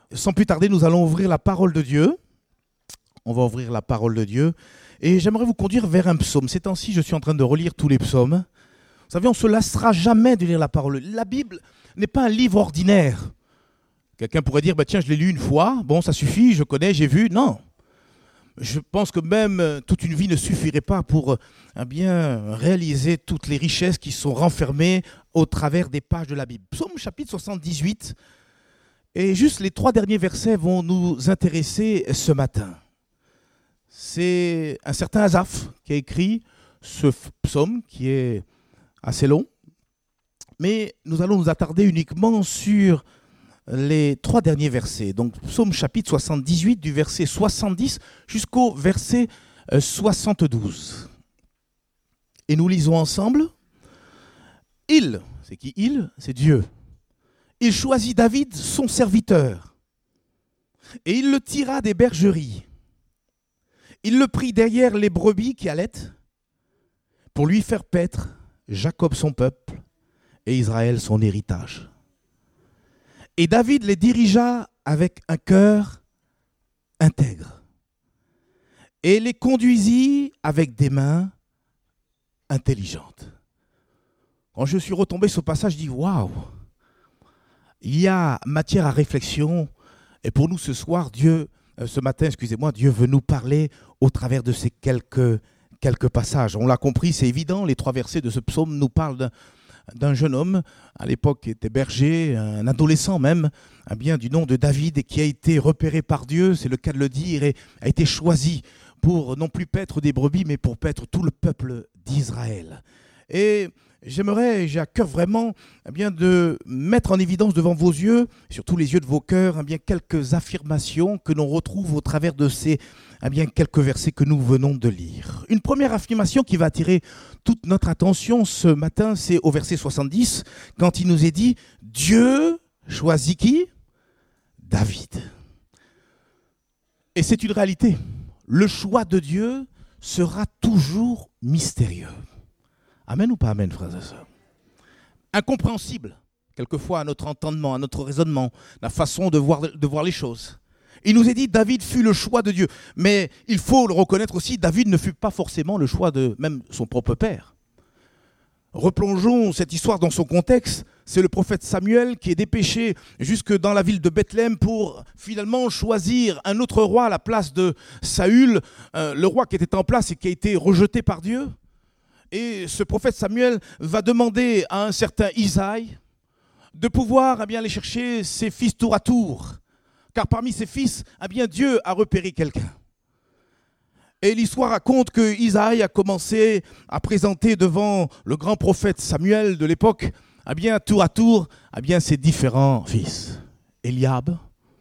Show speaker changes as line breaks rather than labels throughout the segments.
Sans plus tarder, nous allons ouvrir la parole de Dieu. On va ouvrir la parole de Dieu. Et j'aimerais vous conduire vers un psaume. Ces temps-ci, je suis en train de relire tous les psaumes. Vous savez, on ne se lassera jamais de lire la parole. La Bible n'est pas un livre ordinaire. Quelqu'un pourrait dire, tiens, je l'ai lu une fois, bon, ça suffit, je connais, j'ai vu. Non. Je pense que même toute une vie ne suffirait pas pour réaliser toutes les richesses qui sont renfermées au travers des pages de la Bible. Psaume chapitre 78. Et juste les 3 derniers versets vont nous intéresser ce matin. C'est un certain Asaph qui a écrit ce psaume qui est assez long. Mais nous allons nous attarder uniquement sur les 3 derniers versets. Donc psaume chapitre 78 du verset 70 jusqu'au verset 72. Et nous lisons ensemble. Il, c'est qui il? C'est Dieu. Il choisit David, son serviteur, et il le tira des bergeries. Il le prit derrière les brebis qui allaitent, pour lui faire paître Jacob son peuple et Israël son héritage. Et David les dirigea avec un cœur intègre, et les conduisit avec des mains intelligentes. Quand je suis retombé sur ce passage, je dis waouh! Il y a matière à réflexion. Et pour nous ce matin, Dieu veut nous parler au travers de ces quelques passages. On l'a compris, c'est évident, les 3 versets de ce psaume nous parlent d'un jeune homme, à l'époque qui était berger, un adolescent même, du nom de David, et qui a été repéré par Dieu, c'est le cas de le dire, et a été choisi pour non plus paître des brebis, mais pour paître tout le peuple d'Israël. Et j'ai à cœur vraiment de mettre en évidence devant vos yeux, surtout les yeux de vos cœurs, quelques affirmations que l'on retrouve au travers de ces quelques versets que nous venons de lire. Une première affirmation qui va attirer toute notre attention ce matin, c'est au verset 70, quand il nous est dit « Dieu choisit qui ? David ». Et c'est une réalité. Le choix de Dieu sera toujours mystérieux. Amen ou pas amen, frères et sœurs? Incompréhensible, quelquefois, à notre entendement, à notre raisonnement, la façon de voir les choses. Il nous est dit, David fut le choix de Dieu. Mais il faut le reconnaître aussi, David ne fut pas forcément le choix de même son propre père. Replongeons cette histoire dans son contexte. C'est le prophète Samuel qui est dépêché jusque dans la ville de Bethléem pour finalement choisir un autre roi à la place de Saül, le roi qui était en place et qui a été rejeté par Dieu. Et ce prophète Samuel va demander à un certain Isaïe de pouvoir aller chercher ses fils tour à tour. Car parmi ses fils, Dieu a repéré quelqu'un. Et l'histoire raconte que Isaïe a commencé à présenter devant le grand prophète Samuel de l'époque, tour à tour, ses différents fils. Eliab,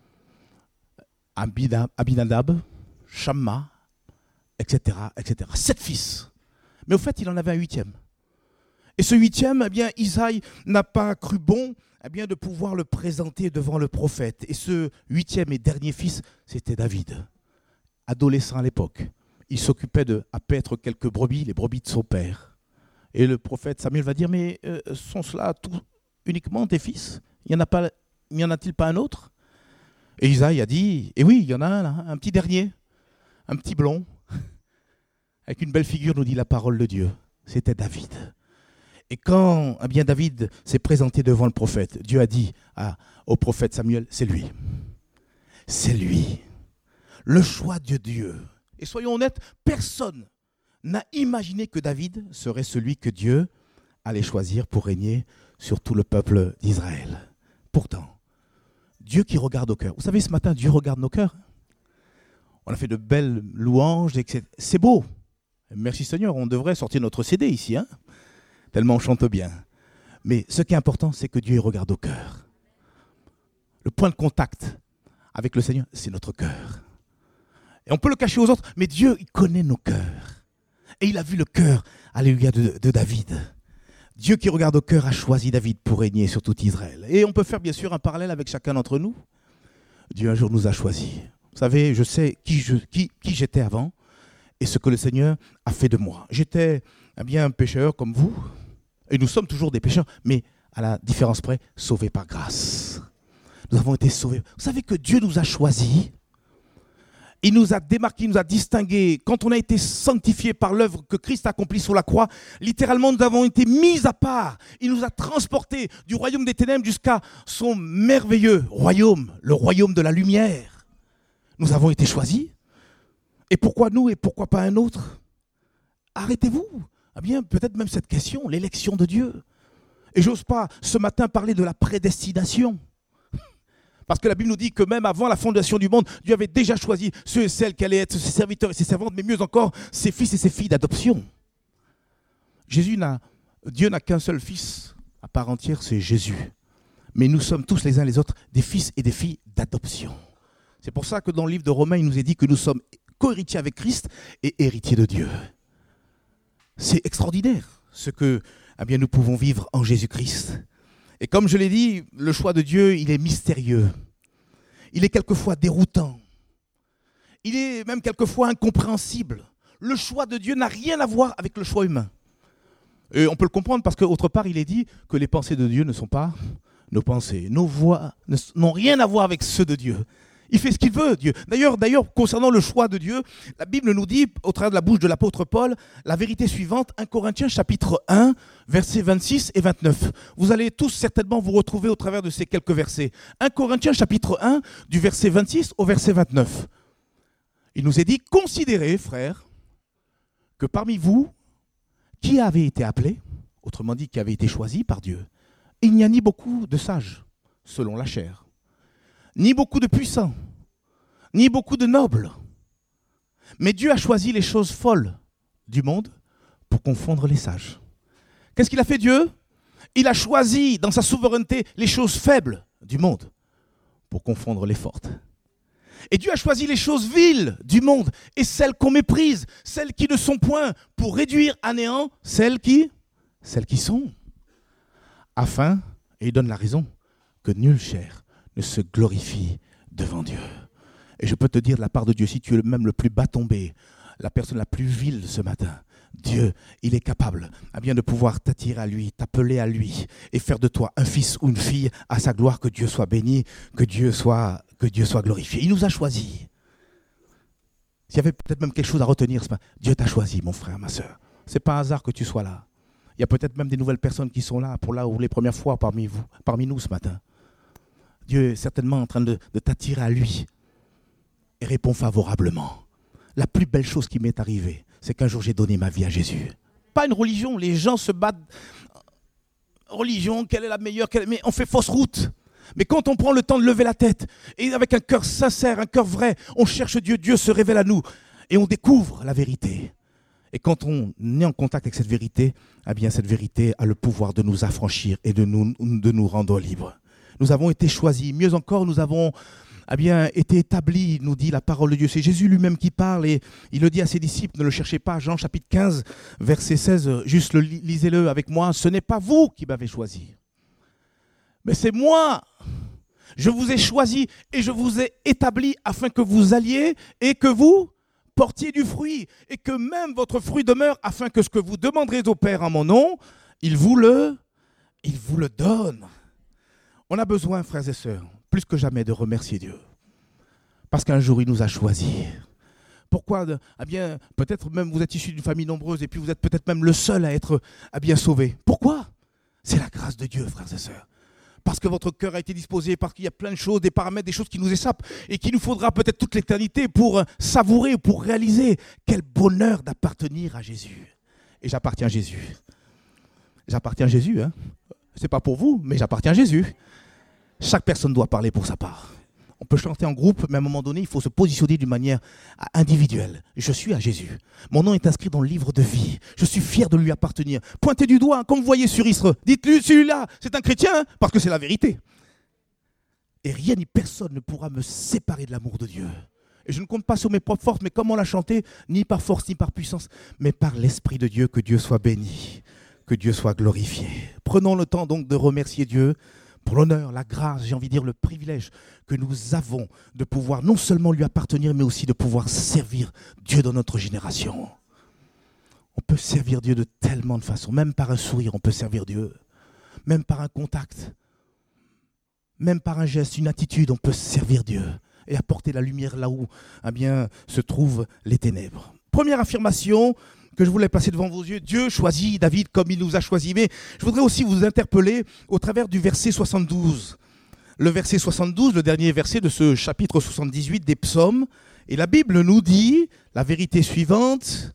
Abinadab, Shamma, etc., etc. 7 fils. Mais au fait, il en avait un 8e. Et ce 8e, Isaïe n'a pas cru bon de pouvoir le présenter devant le prophète. Et ce 8e et dernier fils, c'était David. Adolescent à l'époque. Il s'occupait à paître quelques brebis, les brebis de son père. Et le prophète Samuel va dire, mais sont cela uniquement tes fils? Il n'y en a-t-il pas un autre? Et Isaïe a dit, et oui, il y en a un là, un petit dernier, un petit blond. Avec une belle figure, nous dit la parole de Dieu. C'était David. Et quand David s'est présenté devant le prophète, Dieu a dit au prophète Samuel, c'est lui. C'est lui. Le choix de Dieu. Et soyons honnêtes, personne n'a imaginé que David serait celui que Dieu allait choisir pour régner sur tout le peuple d'Israël. Pourtant, Dieu qui regarde au cœur. Vous savez, ce matin, Dieu regarde nos cœurs. On a fait de belles louanges, etc. C'est beau. Merci Seigneur, on devrait sortir notre CD ici, tellement on chante bien. Mais ce qui est important, c'est que Dieu regarde au cœur. Le point de contact avec le Seigneur, c'est notre cœur. Et on peut le cacher aux autres, mais Dieu, il connaît nos cœurs. Et il a vu le cœur, alléluia, de David. Dieu qui regarde au cœur a choisi David pour régner sur tout Israël. Et on peut faire bien sûr un parallèle avec chacun d'entre nous. Dieu un jour nous a choisis. Vous savez, je sais qui j'étais avant. Et ce que le Seigneur a fait de moi. J'étais un pécheur comme vous, et nous sommes toujours des pécheurs, mais à la différence près, sauvés par grâce. Nous avons été sauvés. Vous savez que Dieu nous a choisis. Il nous a démarqués, il nous a distingués. Quand on a été sanctifiés par l'œuvre que Christ a accomplie sur la croix, littéralement, nous avons été mis à part. Il nous a transportés du royaume des ténèbres jusqu'à son merveilleux royaume, le royaume de la lumière. Nous avons été choisis. Et pourquoi nous et pourquoi pas un autre? Arrêtez-vous. Eh bien, peut-être même cette question, l'élection de Dieu. Et j'ose pas ce matin parler de la prédestination. Parce que la Bible nous dit que même avant la fondation du monde, Dieu avait déjà choisi ceux et celles qui allaient être ses serviteurs et ses servantes, mais mieux encore, ses fils et ses filles d'adoption. Dieu n'a qu'un seul fils à part entière, c'est Jésus. Mais nous sommes tous les uns les autres des fils et des filles d'adoption. C'est pour ça que dans le livre de Romains, il nous est dit que nous sommes co-héritiers avec Christ et héritiers de Dieu. C'est extraordinaire ce que nous pouvons vivre en Jésus-Christ. Et comme je l'ai dit, le choix de Dieu, il est mystérieux. Il est quelquefois déroutant. Il est même quelquefois incompréhensible. Le choix de Dieu n'a rien à voir avec le choix humain. Et on peut le comprendre parce qu'autre part, il est dit que les pensées de Dieu ne sont pas nos pensées. Nos voix n'ont rien à voir avec ceux de Dieu. Il fait ce qu'il veut, Dieu. D'ailleurs, concernant le choix de Dieu, la Bible nous dit, au travers de la bouche de l'apôtre Paul, la vérité suivante, 1 Corinthiens chapitre 1, versets 26 et 29. Vous allez tous certainement vous retrouver au travers de ces quelques versets. 1 Corinthiens chapitre 1, du verset 26 au verset 29. Il nous est dit, considérez, frères, que parmi vous, qui avez été appelé, autrement dit, qui avait été choisi par Dieu, il n'y a ni beaucoup de sages, selon la chair, ni beaucoup de puissants, ni beaucoup de nobles. Mais Dieu a choisi les choses folles du monde pour confondre les sages. Qu'est-ce qu'il a fait Dieu? Il a choisi dans sa souveraineté les choses faibles du monde pour confondre les fortes. Et Dieu a choisi les choses viles du monde et celles qu'on méprise, celles qui ne sont point, pour réduire à néant celles qui sont. Afin, et il donne la raison, que nulle chair ne se glorifie devant Dieu. Et je peux te dire de la part de Dieu, si tu es même le plus bas tombé, la personne la plus vile ce matin, Dieu, il est capable de pouvoir t'attirer à lui, t'appeler à lui et faire de toi un fils ou une fille à sa gloire. Que Dieu soit béni, que Dieu soit glorifié. Il nous a choisis. S'il y avait peut-être même quelque chose à retenir ce matin, Dieu t'a choisi, mon frère, ma soeur. Ce n'est pas un hasard que tu sois là. Il y a peut-être même des nouvelles personnes qui sont là pour les premières fois parmi nous ce matin. Dieu est certainement en train de t'attirer à lui et répond favorablement. La plus belle chose qui m'est arrivée, c'est qu'un jour j'ai donné ma vie à Jésus. Pas une religion, les gens se battent. Religion, quelle est la meilleure, mais on fait fausse route. Mais quand on prend le temps de lever la tête et avec un cœur sincère, un cœur vrai, on cherche Dieu, Dieu se révèle à nous et on découvre la vérité. Et quand on est en contact avec cette vérité, cette vérité a le pouvoir de nous affranchir et de nous rendre libres. Nous avons été choisis. Mieux encore, nous avons été établis, nous dit la parole de Dieu. C'est Jésus lui-même qui parle et il le dit à ses disciples, ne le cherchez pas. Jean chapitre 15, verset 16, juste lisez-le avec moi. Ce n'est pas vous qui m'avez choisi, mais c'est moi. Je vous ai choisi et je vous ai établi afin que vous alliez et que vous portiez du fruit et que même votre fruit demeure afin que ce que vous demanderez au Père en mon nom, il vous le donne. On a besoin, frères et sœurs, plus que jamais de remercier Dieu. Parce qu'un jour, il nous a choisis. Pourquoi? Peut-être même vous êtes issu d'une famille nombreuse et puis vous êtes peut-être même le seul à être sauvé. Pourquoi? C'est la grâce de Dieu, frères et sœurs. Parce que votre cœur a été disposé, parce qu'il y a plein de choses, des paramètres, des choses qui nous échappent et qu'il nous faudra peut-être toute l'éternité pour savourer, pour réaliser quel bonheur d'appartenir à Jésus. Et j'appartiens à Jésus. J'appartiens à Jésus, hein. C'est pas pour vous, mais j'appartiens à Jésus. Chaque personne doit parler pour sa part. On peut chanter en groupe, mais à un moment donné, il faut se positionner d'une manière individuelle. Je suis à Jésus. Mon nom est inscrit dans le livre de vie. Je suis fier de lui appartenir. Pointez du doigt, comme vous voyez sur Isre. Dites-lui, celui-là, c'est un chrétien, hein, parce que c'est la vérité. Et rien ni personne ne pourra me séparer de l'amour de Dieu. Et je ne compte pas sur mes propres forces, mais comme on l'a chanté, ni par force, ni par puissance, mais par l'Esprit de Dieu, que Dieu soit béni, que Dieu soit glorifié. Prenons le temps donc de remercier Dieu pour l'honneur, la grâce, j'ai envie de dire le privilège que nous avons de pouvoir non seulement lui appartenir, mais aussi de pouvoir servir Dieu dans notre génération. On peut servir Dieu de tellement de façons, même par un sourire, on peut servir Dieu, même par un contact. même par un geste, une attitude, on peut servir Dieu et apporter la lumière là où se trouvent les ténèbres. Première affirmation que je voulais placer devant vos yeux, Dieu choisit David comme il nous a choisis. Mais je voudrais aussi vous interpeller au travers du verset 72. Le verset 72, le dernier verset de ce chapitre 78 des psaumes. Et la Bible nous dit la vérité suivante.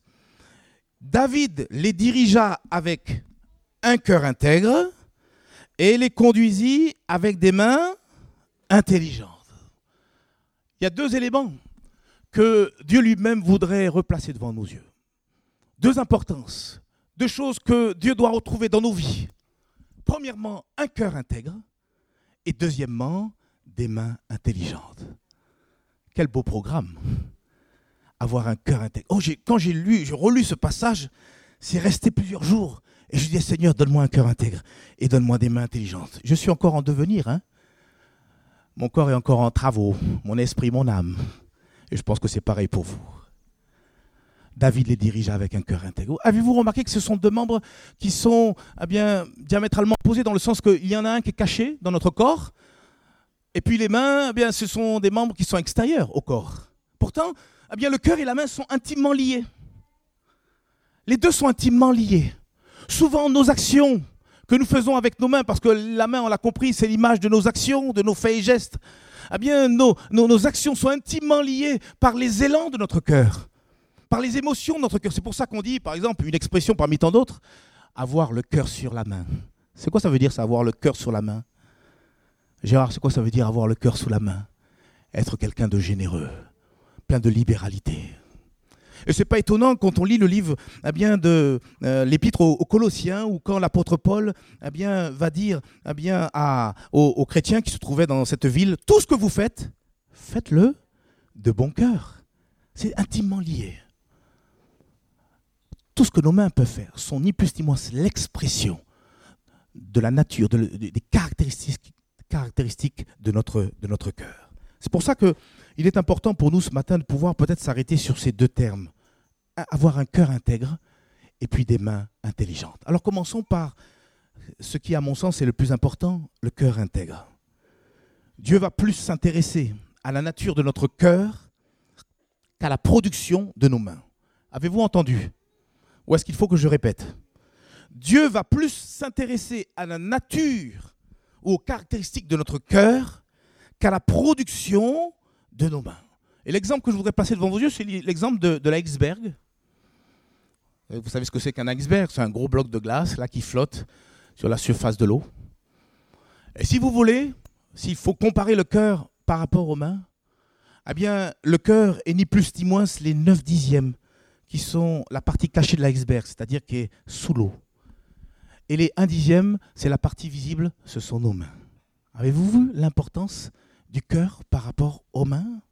David les dirigea avec un cœur intègre et les conduisit avec des mains intelligentes. Il y a deux éléments que Dieu lui-même voudrait replacer devant nos yeux. Deux importances, deux choses que Dieu doit retrouver dans nos vies. Premièrement, un cœur intègre et deuxièmement, des mains intelligentes. Quel beau programme, avoir un cœur intègre. Quand j'ai relu ce passage, c'est resté plusieurs jours. Et je dis, Seigneur, donne-moi un cœur intègre et donne-moi des mains intelligentes. Je suis encore en devenir. Mon corps est encore en travaux, mon esprit, mon âme. Et je pense que c'est pareil pour vous. David les dirigea avec un cœur intègre. Avez-vous remarqué que ce sont deux membres qui sont diamétralement opposés dans le sens qu'il y en a un qui est caché dans notre corps et puis les mains, ce sont des membres qui sont extérieurs au corps. Pourtant, le cœur et la main sont intimement liés. Les deux sont intimement liés. Souvent, nos actions que nous faisons avec nos mains, parce que la main, on l'a compris, c'est l'image de nos actions, de nos faits et gestes. Nos actions sont intimement liées par les élans de notre cœur, par les émotions de notre cœur. C'est pour ça qu'on dit, par exemple, une expression parmi tant d'autres, avoir le cœur sur la main. C'est quoi ça veut dire, ça, avoir le cœur sur la main? Gérard, c'est quoi ça veut dire, avoir le cœur sous la main? Être quelqu'un de généreux, plein de libéralité. Et ce n'est pas étonnant quand on lit le livre de l'épître aux Colossiens, ou quand l'apôtre Paul va dire aux chrétiens qui se trouvaient dans cette ville, tout ce que vous faites, faites-le de bon cœur. C'est intimement lié. Tout ce que nos mains peuvent faire sont ni plus ni moins l'expression de la nature, des caractéristiques de notre cœur. C'est pour ça qu'il est important pour nous ce matin de pouvoir peut-être s'arrêter sur ces deux termes. Avoir un cœur intègre et puis des mains intelligentes. Alors commençons par ce qui, à mon sens, est le plus important, le cœur intègre. Dieu va plus s'intéresser à la nature de notre cœur qu'à la production de nos mains. Avez-vous entendu? Ou est-ce qu'il faut que je répète? Dieu va plus s'intéresser à la nature ou aux caractéristiques de notre cœur qu'à la production de nos mains. Et l'exemple que je voudrais placer devant vos yeux, c'est l'exemple de l'iceberg. Vous savez ce que c'est qu'un iceberg? C'est un gros bloc de glace là, qui flotte sur la surface de l'eau. Et si vous voulez, s'il faut comparer le cœur par rapport aux mains, le cœur est ni plus ni moins les 9/10 qui sont la partie cachée de l'iceberg, c'est-à-dire qui est sous l'eau. Et les 1/10, c'est la partie visible, ce sont nos mains. Avez-vous vu l'importance du cœur par rapport aux mains?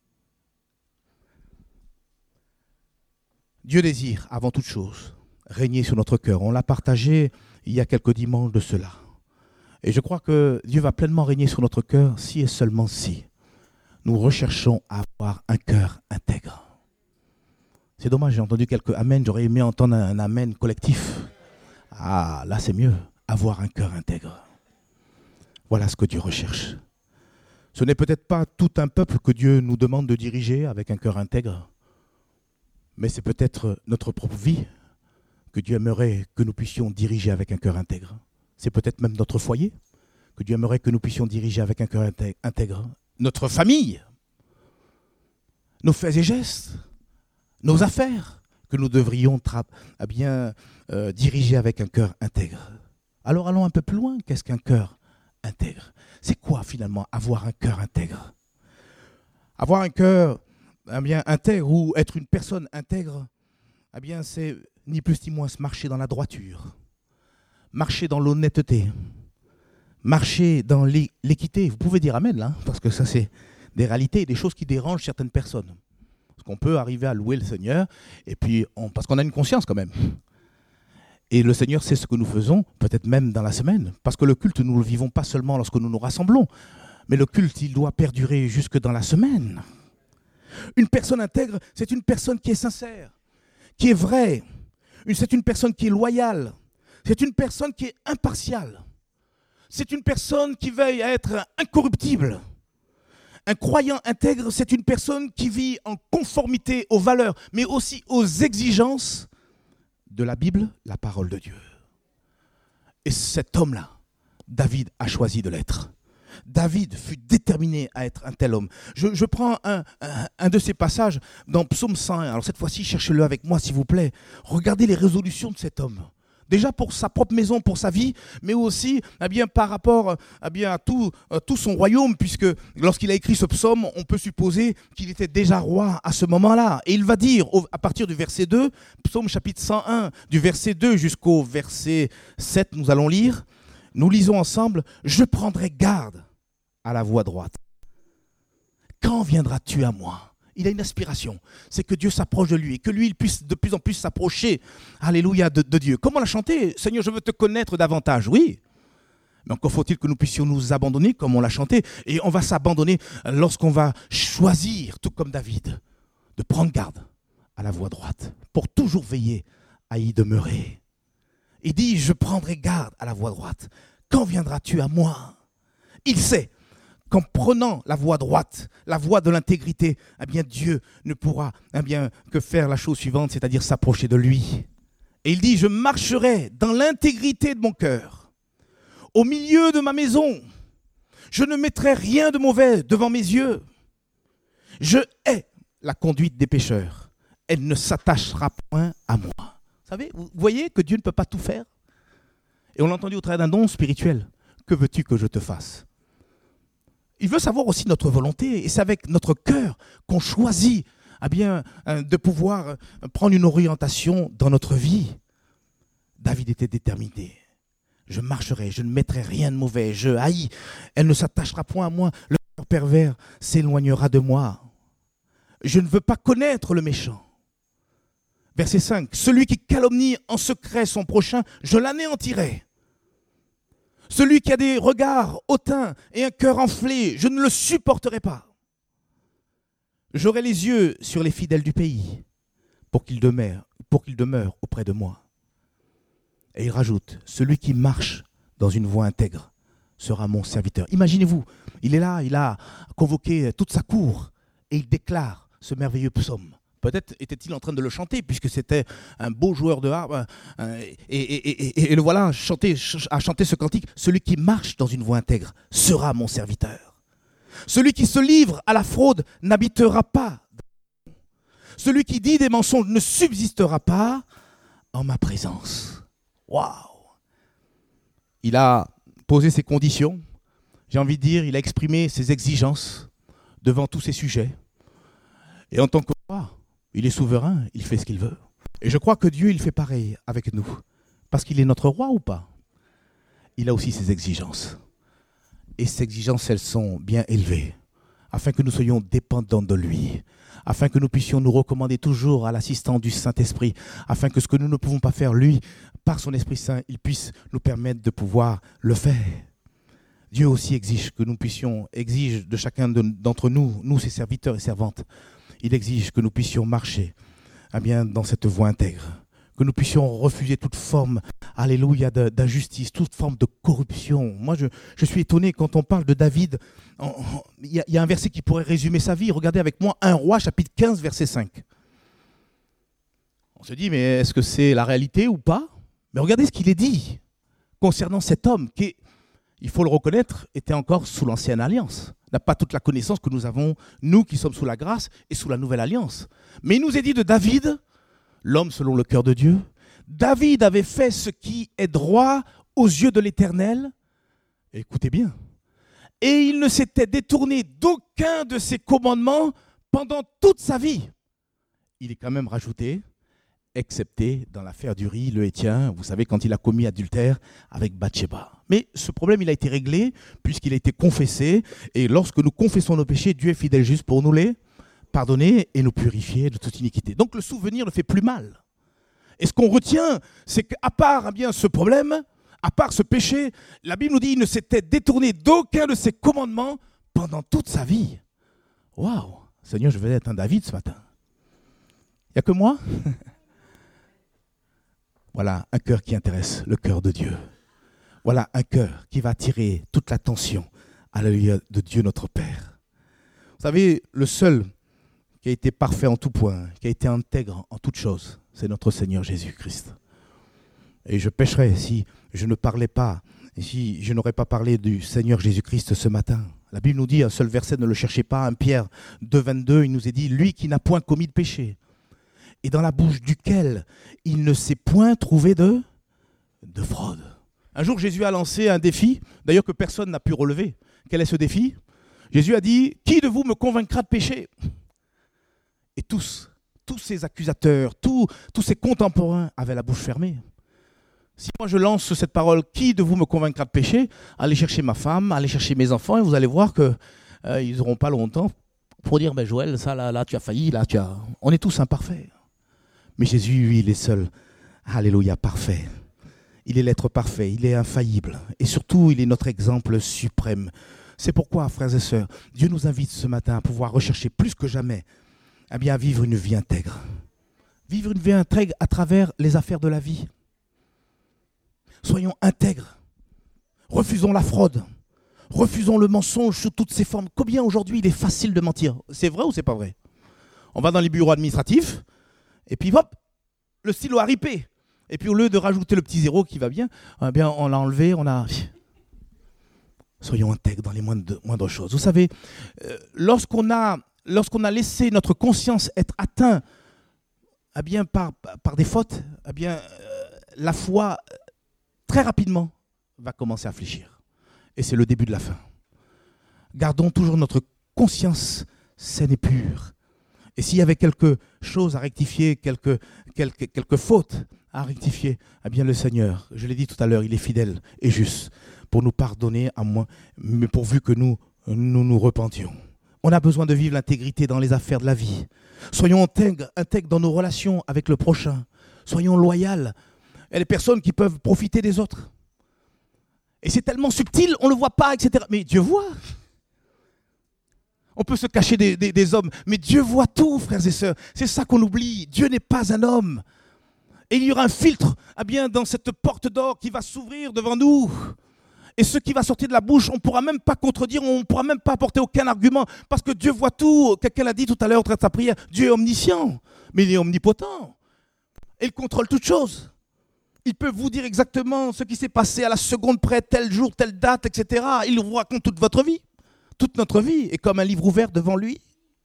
Dieu désire, avant toute chose, régner sur notre cœur. On l'a partagé il y a quelques dimanches de cela. Et je crois que Dieu va pleinement régner sur notre cœur si et seulement si nous recherchons à avoir un cœur intègre. C'est dommage, j'ai entendu quelques amen, j'aurais aimé entendre un amen collectif. Ah, là c'est mieux, avoir un cœur intègre. Voilà ce que Dieu recherche. Ce n'est peut-être pas tout un peuple que Dieu nous demande de diriger avec un cœur intègre, mais c'est peut-être notre propre vie que Dieu aimerait que nous puissions diriger avec un cœur intègre. C'est peut-être même notre foyer que Dieu aimerait que nous puissions diriger avec un cœur intègre. Notre famille, nos faits et gestes, nos affaires que nous devrions diriger avec un cœur intègre. Alors allons un peu plus loin. Qu'est-ce qu'un cœur intègre? C'est quoi finalement avoir un cœur intègre? Avoir un cœur intègre ou être une personne intègre, c'est ni plus ni moins marcher dans la droiture, marcher dans l'honnêteté, marcher dans l'équité. Vous pouvez dire amen là, parce que ça c'est des réalités, des choses qui dérangent certaines personnes. Parce qu'on peut arriver à louer le Seigneur, et puis parce qu'on a une conscience quand même. Et le Seigneur sait ce que nous faisons, peut-être même dans la semaine, parce que le culte, nous ne le vivons pas seulement lorsque nous nous rassemblons, mais le culte, il doit perdurer jusque dans la semaine. Une personne intègre, c'est une personne qui est sincère, qui est vraie. C'est une personne qui est loyale. C'est une personne qui est impartiale. c'est une personne qui veille à être incorruptible. Un croyant intègre, c'est une personne qui vit en conformité aux valeurs, mais aussi aux exigences de la Bible, la parole de Dieu. Et cet homme-là, David a choisi de l'être. David fut déterminé à être un tel homme. Je prends un de ces passages dans Psaume 101. Alors cette fois-ci, cherchez-le avec moi, s'il vous plaît. Regardez les résolutions de cet homme. Déjà pour sa propre maison, pour sa vie, mais aussi par rapport à tout son royaume, puisque lorsqu'il a écrit ce psaume, on peut supposer qu'il était déjà roi à ce moment-là. Et il va dire, à partir du verset 2, psaume chapitre 101, du verset 2 jusqu'au verset 7, nous allons lire. Nous lisons ensemble, « Je prendrai garde à la voie droite. Quand viendras-tu à moi ?» Il a une aspiration, c'est que Dieu s'approche de lui et que lui, il puisse de plus en plus s'approcher, alléluia, de Dieu. Comment la chanter ? Seigneur, je veux te connaître davantage. Oui, mais encore faut-il que nous puissions nous abandonner comme on l'a chanté. Et on va s'abandonner lorsqu'on va choisir, tout comme David, de prendre garde à la voie droite pour toujours veiller à y demeurer. Il dit, je prendrai garde à la voie droite. Quand viendras-tu à moi ? Il sait qu'en prenant la voie droite, la voie de l'intégrité, Dieu ne pourra que faire la chose suivante, c'est-à-dire s'approcher de lui. Et il dit, je marcherai dans l'intégrité de mon cœur, au milieu de ma maison. Je ne mettrai rien de mauvais devant mes yeux. Je hais la conduite des pécheurs. Elle ne s'attachera point à moi. Vous savez, vous voyez que Dieu ne peut pas tout faire. Et on l'a entendu au travers d'un don spirituel. Que veux-tu que je te fasse ? Il veut savoir aussi notre volonté, et c'est avec notre cœur qu'on choisit de pouvoir prendre une orientation dans notre vie. David était déterminé. Je marcherai, je ne mettrai rien de mauvais, je haïs, elle ne s'attachera point à moi, le cœur pervers s'éloignera de moi. Je ne veux pas connaître le méchant. Verset 5, celui qui calomnie en secret son prochain, je l'anéantirai. Celui qui a des regards hautains et un cœur enflé, je ne le supporterai pas. J'aurai les yeux sur les fidèles du pays pour qu'ils demeurent auprès de moi. Et il rajoute, celui qui marche dans une voie intègre sera mon serviteur. Imaginez-vous, il est là, il a convoqué toute sa cour et il déclare ce merveilleux psaume. Peut-être était-il en train de le chanter, puisque c'était un beau joueur de harpe. Et le voilà à chanter ce cantique. Celui qui marche dans une voie intègre sera mon serviteur. Celui qui se livre à la fraude n'habitera pas. Celui qui dit des mensonges ne subsistera pas en ma présence. Waouh! Il a posé ses conditions. J'ai envie de dire, il a exprimé ses exigences devant tous ces sujets. Et en tant que roi, il est souverain, il fait ce qu'il veut. Et je crois que Dieu, il fait pareil avec nous. Parce qu'il est notre roi ou pas ? Il a aussi ses exigences. Et ces exigences, elles sont bien élevées. Afin que nous soyons dépendants de lui. Afin que nous puissions nous recommander toujours à l'assistance du Saint-Esprit. Afin que ce que nous ne pouvons pas faire, lui, par son Esprit Saint, il puisse nous permettre de pouvoir le faire. Dieu aussi exige de chacun d'entre nous, ses serviteurs et servantes, il exige que nous puissions marcher dans cette voie intègre, que nous puissions refuser toute forme, alléluia, d'injustice, toute forme de corruption. Moi, je suis étonné quand on parle de David. Il y a un verset qui pourrait résumer sa vie. Regardez avec moi 1 Roi, chapitre 15, verset 5. On se dit, mais est-ce que c'est la réalité ou pas ? Mais regardez ce qu'il est dit concernant cet homme qui, il faut le reconnaître, était encore sous l'ancienne alliance. N'a pas toute la connaissance que nous avons, nous qui sommes sous la grâce et sous la nouvelle alliance. Mais il nous est dit de David, l'homme selon le cœur de Dieu, David avait fait ce qui est droit aux yeux de l'Éternel. Écoutez bien. Et il ne s'était détourné d'aucun de ses commandements pendant toute sa vie. Il est quand même rajouté, excepté dans l'affaire d'Uri, le Héthien, vous savez, quand il a commis adultère avec Bathsheba. Mais ce problème, il a été réglé puisqu'il a été confessé. Et lorsque nous confessons nos péchés, Dieu est fidèle juste pour nous les pardonner et nous purifier de toute iniquité. Donc le souvenir ne fait plus mal. Et ce qu'on retient, c'est qu'à part ce problème, à part ce péché, la Bible nous dit qu'il ne s'était détourné d'aucun de ses commandements pendant toute sa vie. Waouh! Seigneur, je vais être un David ce matin. Il n'y a que moi? Voilà, un cœur qui intéresse le cœur de Dieu. Voilà un cœur qui va attirer toute l'attention à l'œil de Dieu notre Père. Vous savez, le seul qui a été parfait en tout point, qui a été intègre en toutes choses, c'est notre Seigneur Jésus-Christ. Et je pécherais si je ne parlais pas, si je n'aurais pas parlé du Seigneur Jésus-Christ ce matin. La Bible nous dit, un seul verset, ne le cherchez pas, 1 Pierre 2, 22, il nous est dit, lui qui n'a point commis de péché, et dans la bouche duquel il ne s'est point trouvé de fraude. Un jour, Jésus a lancé un défi, d'ailleurs que personne n'a pu relever. Quel est ce défi? Jésus a dit, qui de vous me convaincra de péché? Et tous ces accusateurs, tous ces contemporains avaient la bouche fermée. Si moi je lance cette parole, qui de vous me convaincra de péché? Allez chercher ma femme, allez chercher mes enfants, et vous allez voir qu'ils n'auront pas longtemps pour dire, Joël, ça là, tu as failli, là tu as... On est tous imparfaits. Mais Jésus, lui, il est seul. Alléluia, parfait. Il est l'être parfait, il est infaillible. Et surtout, il est notre exemple suprême. C'est pourquoi, frères et sœurs, Dieu nous invite ce matin à pouvoir rechercher plus que jamais à vivre une vie intègre. Vivre une vie intègre à travers les affaires de la vie. Soyons intègres. Refusons la fraude. Refusons le mensonge sous toutes ses formes. Combien aujourd'hui il est facile de mentir? C'est vrai ou c'est pas vrai? On va dans les bureaux administratifs et puis hop, le stylo a ripé. Et puis au lieu de rajouter le petit zéro qui va bien, on l'a enlevé, on a... Soyons intègres dans les moindres choses. Vous savez, lorsqu'on a laissé notre conscience être atteinte par des fautes, la foi, très rapidement, va commencer à fléchir. Et c'est le début de la fin. Gardons toujours notre conscience saine et pure. Et s'il y avait quelque chose à rectifier, quelques fautes à rectifier, le Seigneur, je l'ai dit tout à l'heure, il est fidèle et juste pour nous pardonner, mais pourvu que nous repentions. On a besoin de vivre l'intégrité dans les affaires de la vie. Soyons intègres dans nos relations avec le prochain. Soyons loyaux. Il y a des personnes qui peuvent profiter des autres. Et c'est tellement subtil, on ne le voit pas, etc. Mais Dieu voit. On peut se cacher des hommes, mais Dieu voit tout, frères et sœurs. C'est ça qu'on oublie. Dieu n'est pas un homme. Et il y aura un filtre dans cette porte d'or qui va s'ouvrir devant nous. Et ce qui va sortir de la bouche, on ne pourra même pas contredire, on ne pourra même pas apporter aucun argument, parce que Dieu voit tout. Quelqu'un l'a dit tout à l'heure au travers de sa prière, Dieu est omniscient, mais il est omnipotent. Et il contrôle toutes choses. Il peut vous dire exactement ce qui s'est passé à la seconde près, tel jour, telle date, etc. Il vous raconte toute votre vie. Toute notre vie est comme un livre ouvert devant lui.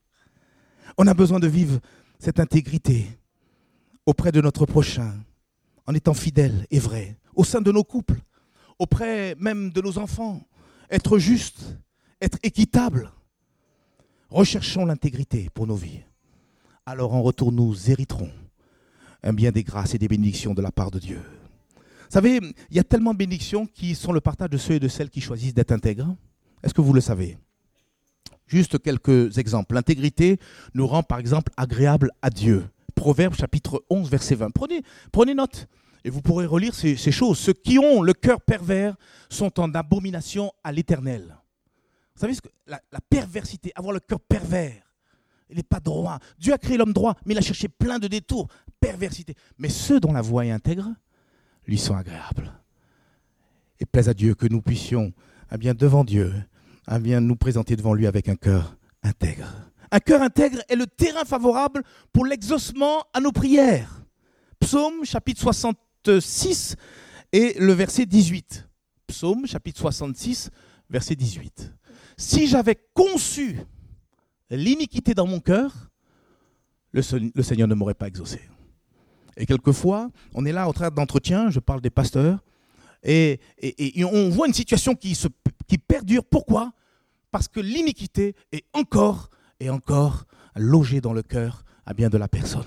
On a besoin de vivre cette intégrité auprès de notre prochain, en étant fidèle et vrai, au sein de nos couples, auprès même de nos enfants, être juste, être équitable. Recherchons l'intégrité pour nos vies. Alors en retour, nous hériterons bien des grâces et des bénédictions de la part de Dieu. Vous savez, il y a tellement de bénédictions qui sont le partage de ceux et de celles qui choisissent d'être intègres. Est-ce que vous le savez? Juste quelques exemples. L'intégrité nous rend par exemple agréable à Dieu. Proverbes chapitre 11, verset 20. Prenez note et vous pourrez relire ces choses. Ceux qui ont le cœur pervers sont en abomination à l'Éternel. Vous savez ce que la perversité, avoir le cœur pervers, il n'est pas droit. Dieu a créé l'homme droit, mais il a cherché plein de détours. Perversité. Mais ceux dont la voie est intègre, lui sont agréables. Et plaise à Dieu que nous puissions, devant Dieu, nous présenter devant lui avec un cœur intègre. Un cœur intègre est le terrain favorable pour l'exaucement à nos prières. Psaume chapitre 66 et le verset 18. Psaume chapitre 66, verset 18. Si j'avais conçu l'iniquité dans mon cœur, le Seigneur ne m'aurait pas exaucé. Et quelquefois, on est là au travers d'entretien, je parle des pasteurs, et on voit une situation qui perdure. Pourquoi? Parce que l'iniquité est encore et encore logée dans le cœur de la personne.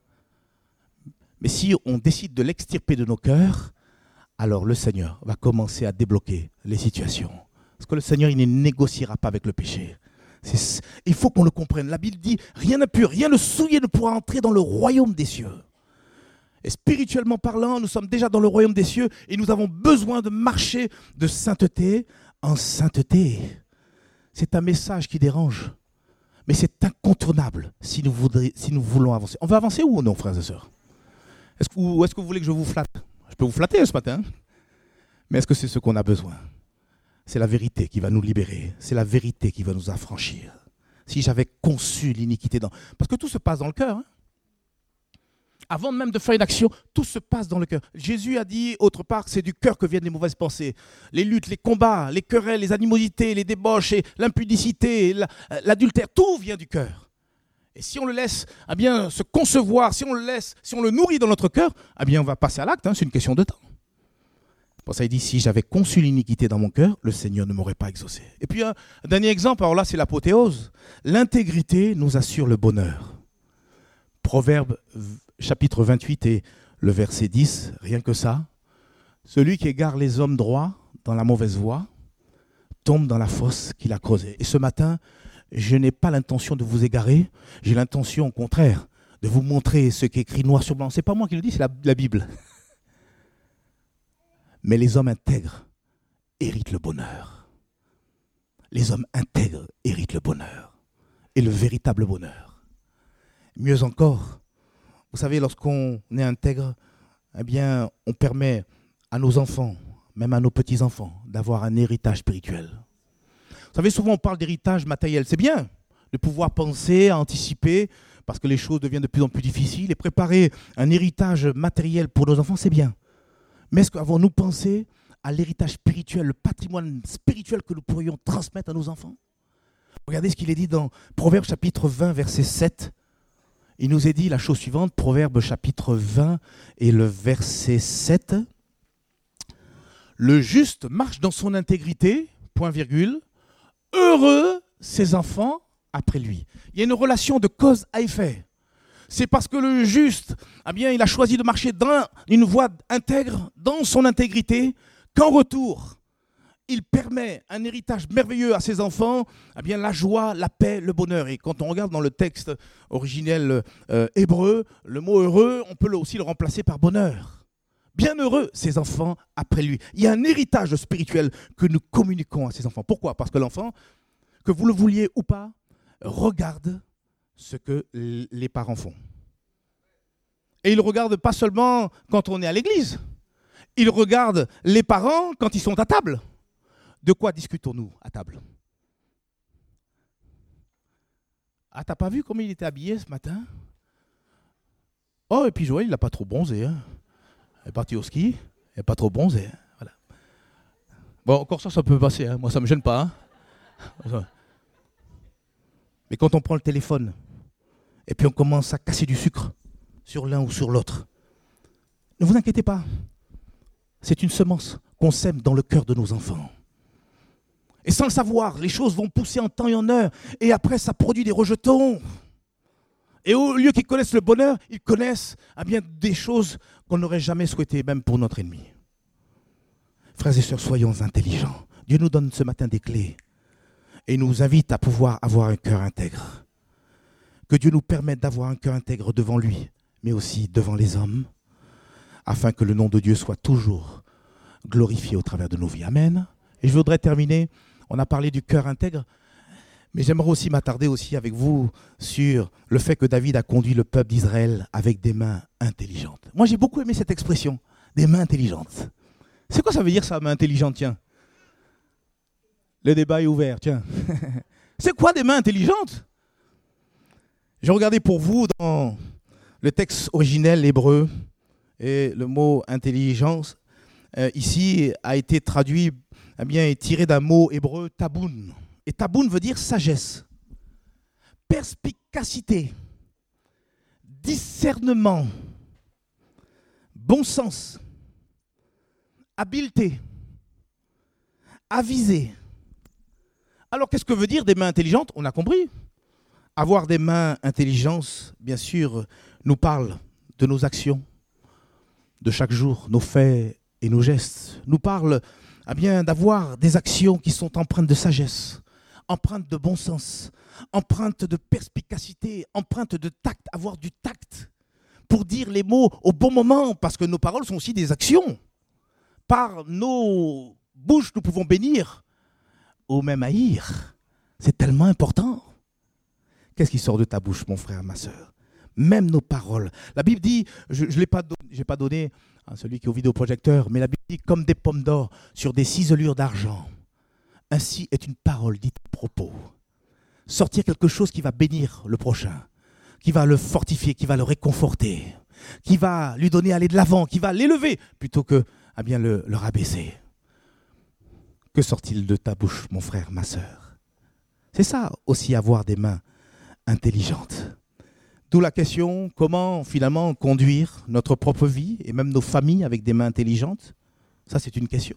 Mais si on décide de l'extirper de nos cœurs, alors le Seigneur va commencer à débloquer les situations. Parce que le Seigneur, il ne négociera pas avec le péché. Il faut qu'on le comprenne. La Bible dit, rien d'impur, rien de souillé ne pourra entrer dans le royaume des cieux. Et spirituellement parlant, nous sommes déjà dans le royaume des cieux et nous avons besoin de marcher de sainteté en sainteté. C'est un message qui dérange, mais c'est incontournable si nous voulons avancer. On va avancer ou non, frères et sœurs? Est-ce que vous voulez que je vous flatte? Je peux vous flatter ce matin. Mais est-ce que c'est ce qu'on a besoin? C'est la vérité qui va nous libérer. C'est la vérité qui va nous affranchir. Si j'avais conçu l'iniquité dans... Parce que tout se passe dans le cœur. Hein. Avant même de faire une action, tout se passe dans le cœur. Jésus a dit autre part que c'est du cœur que viennent les mauvaises pensées. Les luttes, les combats, les querelles, les animosités, les débauches, l'impudicité, l'adultère, tout vient du cœur. Et si on le laisse se concevoir, si on le nourrit dans notre cœur, on va passer à l'acte, c'est une question de temps. Pour ça, il dit, si j'avais conçu l'iniquité dans mon cœur, le Seigneur ne m'aurait pas exaucé. Et puis un dernier exemple, alors là c'est l'apothéose. L'intégrité nous assure le bonheur. Proverbe chapitre 28 et le verset 10, rien que ça. Celui qui égare les hommes droits dans la mauvaise voie tombe dans la fosse qu'il a creusée. Et ce matin, je n'ai pas l'intention de vous égarer, j'ai l'intention au contraire de vous montrer ce qui est écrit noir sur blanc. Ce n'est pas moi qui le dis, c'est la Bible. Mais les hommes intègres héritent le bonheur. Les hommes intègres héritent le bonheur. Et le véritable bonheur. Mieux encore, vous savez, lorsqu'on est intègre, on permet à nos enfants, même à nos petits-enfants, d'avoir un héritage spirituel. Vous savez, souvent on parle d'héritage matériel. C'est bien de pouvoir penser, anticiper, parce que les choses deviennent de plus en plus difficiles. Et préparer un héritage matériel pour nos enfants, c'est bien. Mais est-ce qu'avons-nous pensé à l'héritage spirituel, le patrimoine spirituel que nous pourrions transmettre à nos enfants? Regardez ce qu'il est dit dans Proverbe chapitre 20, verset 7. Il nous est dit la chose suivante, Proverbe chapitre 20 et le verset 7. Le juste marche dans son intégrité, point virgule, heureux ses enfants après lui. Il y a une relation de cause à effet. C'est parce que le juste, il a choisi de marcher dans une voie intègre, dans son intégrité, qu'en retour, il permet un héritage merveilleux à ses enfants, la joie, la paix, le bonheur. Et quand on regarde dans le texte originel hébreu, le mot heureux, on peut aussi le remplacer par bonheur. Bienheureux ses enfants après lui. Il y a un héritage spirituel que nous communiquons à ses enfants. Pourquoi? Parce que l'enfant, que vous le vouliez ou pas, regarde ce que les parents font. Et il ne regarde pas seulement quand on est à l'église. Il regarde les parents quand ils sont à table. De quoi discutons-nous à table? Ah, t'as pas vu comment il était habillé ce matin? Oh, et puis Joël, il n'a pas trop bronzé. Hein. Il est parti au ski, il n'a pas trop bronzé. Hein. Voilà. Bon, encore ça peut passer. Hein. Moi, ça ne me gêne pas. Hein. Mais quand on prend le téléphone, et puis on commence à casser du sucre sur l'un ou sur l'autre, ne vous inquiétez pas. C'est une semence qu'on sème dans le cœur de nos enfants. Et sans le savoir, les choses vont pousser en temps et en heure. Et après, ça produit des rejetons. Et au lieu qu'ils connaissent le bonheur, ils connaissent des choses qu'on n'aurait jamais souhaitées, même pour notre ennemi. Frères et sœurs, soyons intelligents. Dieu nous donne ce matin des clés. Et nous invite à pouvoir avoir un cœur intègre. Que Dieu nous permette d'avoir un cœur intègre devant lui, mais aussi devant les hommes, afin que le nom de Dieu soit toujours glorifié au travers de nos vies. Amen. Et je voudrais terminer, on a parlé du cœur intègre, mais j'aimerais aussi m'attarder aussi avec vous sur le fait que David a conduit le peuple d'Israël avec des mains intelligentes. Moi, j'ai beaucoup aimé cette expression, des mains intelligentes. C'est quoi ça veut dire ça, main intelligente, tiens? Le débat est ouvert, tiens. C'est quoi des mains intelligentes? J'ai regardé pour vous dans le texte originel hébreu, et le mot intelligence, ici, a été traduit, est tiré d'un mot hébreu, taboun. Et taboun veut dire sagesse, perspicacité, discernement, bon sens, habileté, avisé. Alors, qu'est-ce que veut dire des mains intelligentes? On a compris. Avoir des mains intelligentes, bien sûr, nous parle de nos actions, de chaque jour, nos faits et nos gestes. Nous parle d'avoir des actions qui sont empreintes de sagesse, empreintes de bon sens, empreintes de perspicacité, empreintes de tact, avoir du tact pour dire les mots au bon moment, parce que nos paroles sont aussi des actions. Par nos bouches, nous pouvons bénir ou même haïr. C'est tellement important. Qu'est-ce qui sort de ta bouche, mon frère, ma sœur? Même nos paroles. La Bible dit, je n'ai pas donné à celui qui est au vidéoprojecteur, mais la Bible comme des pommes d'or sur des ciselures d'argent. Ainsi est une parole dite à propos. Sortir quelque chose qui va bénir le prochain, qui va le fortifier, qui va le réconforter, qui va lui donner aller de l'avant, qui va l'élever plutôt que le rabaisser. Que sort-il de ta bouche, mon frère, ma sœur? C'est ça aussi, avoir des mains intelligentes. D'où la question, comment finalement conduire notre propre vie et même nos familles avec des mains intelligentes? Ça, c'est une question.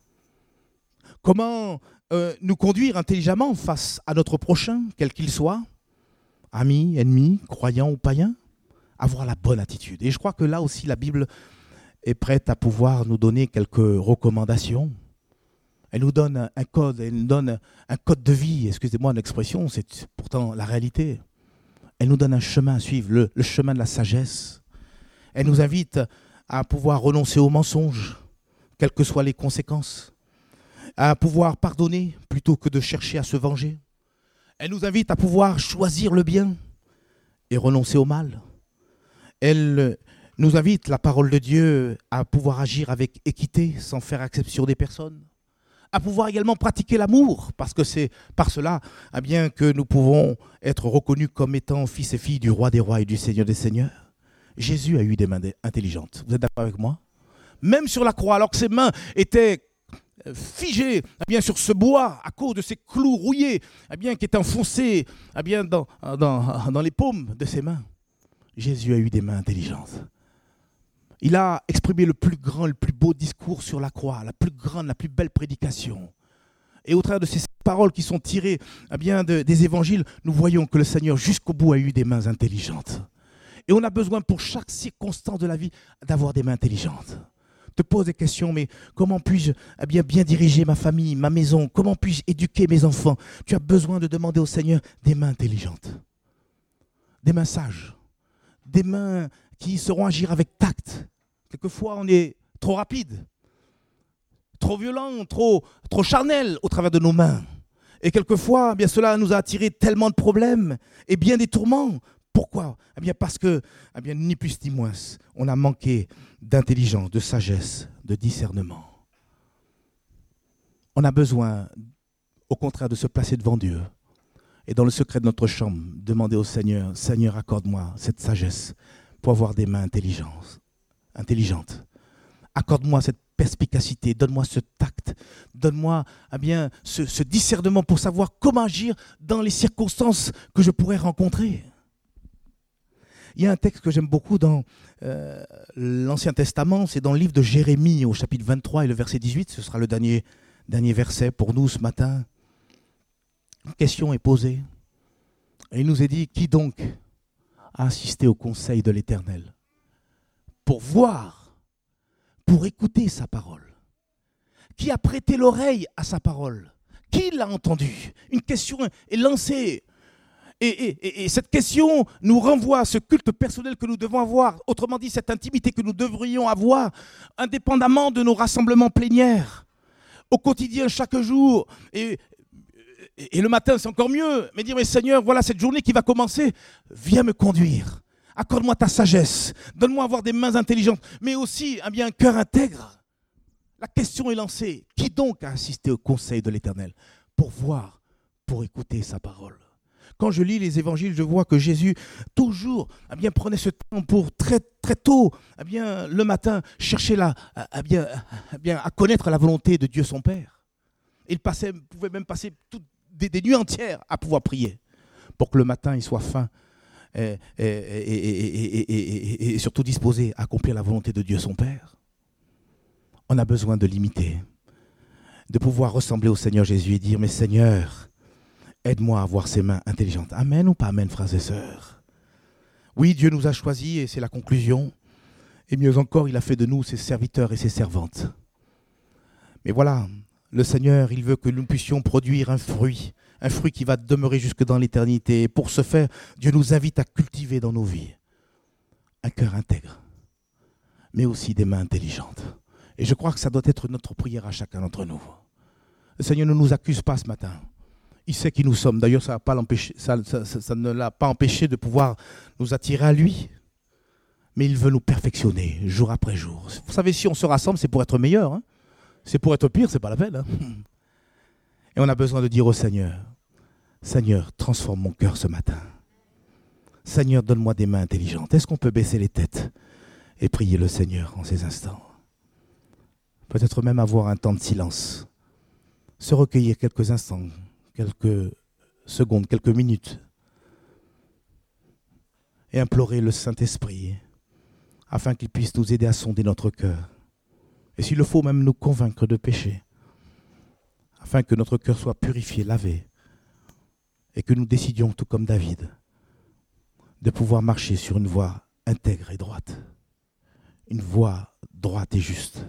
Comment nous conduire intelligemment face à notre prochain, quel qu'il soit, amis, ennemis, croyants ou païens? Avoir la bonne attitude. Et je crois que là aussi, la Bible est prête à pouvoir nous donner quelques recommandations. Elle nous donne un code, elle nous donne un code de vie. Excusez-moi l'expression, c'est pourtant la réalité. Elle nous donne un chemin à suivre, le chemin de la sagesse. Elle nous invite à pouvoir renoncer aux mensonges, quelles que soient les conséquences, à pouvoir pardonner plutôt que de chercher à se venger. Elle nous invite à pouvoir choisir le bien et renoncer au mal. Elle nous invite, la parole de Dieu, à pouvoir agir avec équité, sans faire exception des personnes. À pouvoir également pratiquer l'amour, parce que c'est par cela que nous pouvons être reconnus comme étant fils et filles du roi des rois et du Seigneur des seigneurs. Jésus a eu des mains intelligentes. Vous êtes d'accord avec moi? Même sur la croix, alors que ses mains étaient figées sur ce bois à cause de ces clous rouillés qui étaient enfoncés dans les paumes de ses mains. Jésus a eu des mains intelligentes. Il a exprimé le plus grand, le plus beau discours sur la croix, la plus grande, la plus belle prédication. Et au travers de ces paroles qui sont tirées des évangiles, nous voyons que le Seigneur jusqu'au bout a eu des mains intelligentes. Et on a besoin pour chaque circonstance de la vie d'avoir des mains intelligentes. Te pose des questions, mais comment puis-je bien diriger ma famille, ma maison? Comment puis-je éduquer mes enfants? Tu as besoin de demander au Seigneur des mains intelligentes, des mains sages, des mains qui sauront agir avec tact. Quelquefois, on est trop rapide, trop violent, trop charnel au travers de nos mains. Et quelquefois, cela nous a attiré tellement de problèmes et bien des tourments. Pourquoi? Parce que, ni plus ni moins, on a manqué d'intelligence, de sagesse, de discernement. On a besoin, au contraire, de se placer devant Dieu et dans le secret de notre chambre, demander au Seigneur, Seigneur, accorde-moi cette sagesse pour avoir des mains intelligentes. Accorde-moi cette perspicacité, donne-moi ce tact, donne-moi ce discernement pour savoir comment agir dans les circonstances que je pourrais rencontrer. Il y a un texte que j'aime beaucoup dans l'Ancien Testament, c'est dans le livre de Jérémie au chapitre 23 et le verset 18, ce sera le dernier verset pour nous ce matin. Une question est posée et il nous est dit, qui donc a assisté au conseil de l'Éternel pour voir, pour écouter sa parole? Qui a prêté l'oreille à sa parole? Qui l'a entendu? Une question est lancée. Et cette question nous renvoie à ce culte personnel que nous devons avoir, autrement dit cette intimité que nous devrions avoir, indépendamment de nos rassemblements plénières, au quotidien, chaque jour. Et le matin, c'est encore mieux, mais dire, mais Seigneur, voilà cette journée qui va commencer, viens me conduire, accorde-moi ta sagesse, donne-moi à avoir des mains intelligentes, mais aussi un cœur intègre. La question est lancée, qui donc a assisté au conseil de l'Éternel pour voir, pour écouter sa parole? Quand je lis les évangiles, je vois que Jésus toujours prenait ce temps pour très très tôt le matin chercher à connaître la volonté de Dieu son Père. Il pouvait même passer des nuits entières à pouvoir prier pour que le matin il soit fin et surtout disposé à accomplir la volonté de Dieu son Père. On a besoin de l'imiter, de pouvoir ressembler au Seigneur Jésus et dire, mais Seigneur, aide-moi à avoir ces mains intelligentes. Amen ou pas amen, frères et sœurs? Oui, Dieu nous a choisis et c'est la conclusion. Et mieux encore, il a fait de nous ses serviteurs et ses servantes. Mais voilà, le Seigneur, il veut que nous puissions produire un fruit qui va demeurer jusque dans l'éternité. Et pour ce faire, Dieu nous invite à cultiver dans nos vies un cœur intègre, mais aussi des mains intelligentes. Et je crois que ça doit être notre prière à chacun d'entre nous. Le Seigneur ne nous accuse pas ce matin. Il sait qui nous sommes. D'ailleurs, ça ne l'a pas empêché de pouvoir nous attirer à lui. Mais il veut nous perfectionner jour après jour. Vous savez, si on se rassemble, c'est pour être meilleur. C'est pour être pire, c'est pas la peine. Hein. Et on a besoin de dire au Seigneur, Seigneur, transforme mon cœur ce matin. Seigneur, donne-moi des mains intelligentes. Est-ce qu'on peut baisser les têtes et prier le Seigneur en ces instants? Peut-être même avoir un temps de silence. Se recueillir quelques instants, quelques secondes, quelques minutes. Et implorer le Saint-Esprit afin qu'il puisse nous aider à sonder notre cœur. Et s'il le faut, même nous convaincre de péché. Afin que notre cœur soit purifié, lavé. Et que nous décidions, tout comme David, de pouvoir marcher sur une voie intègre et droite. Une voie droite et juste.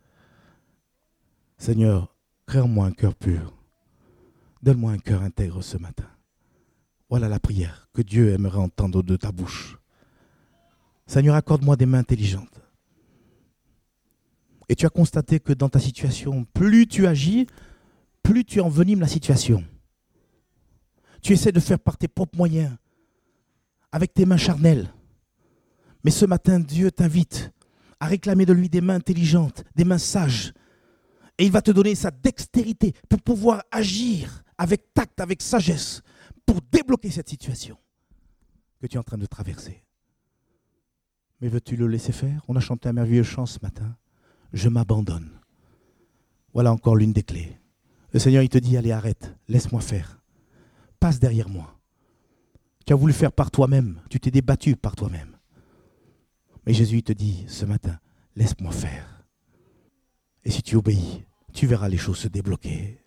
Seigneur, crée en moi un cœur pur. Donne-moi un cœur intègre ce matin. Voilà la prière que Dieu aimerait entendre de ta bouche. Seigneur, accorde-moi des mains intelligentes. Et tu as constaté que dans ta situation, plus tu agis, plus tu envenimes la situation. Tu essaies de faire par tes propres moyens, avec tes mains charnelles. Mais ce matin, Dieu t'invite à réclamer de lui des mains intelligentes, des mains sages. Et il va te donner sa dextérité pour pouvoir agir avec tact, avec sagesse, pour débloquer cette situation que tu es en train de traverser. Mais veux-tu le laisser faire? On a chanté un merveilleux chant ce matin. Je m'abandonne. Voilà encore l'une des clés. Le Seigneur, il te dit, allez, arrête, laisse-moi faire. Passe derrière moi. Tu as voulu faire par toi-même, tu t'es débattu par toi-même. Mais Jésus, il te dit ce matin, laisse-moi faire. Et si tu obéis, tu verras les choses se débloquer.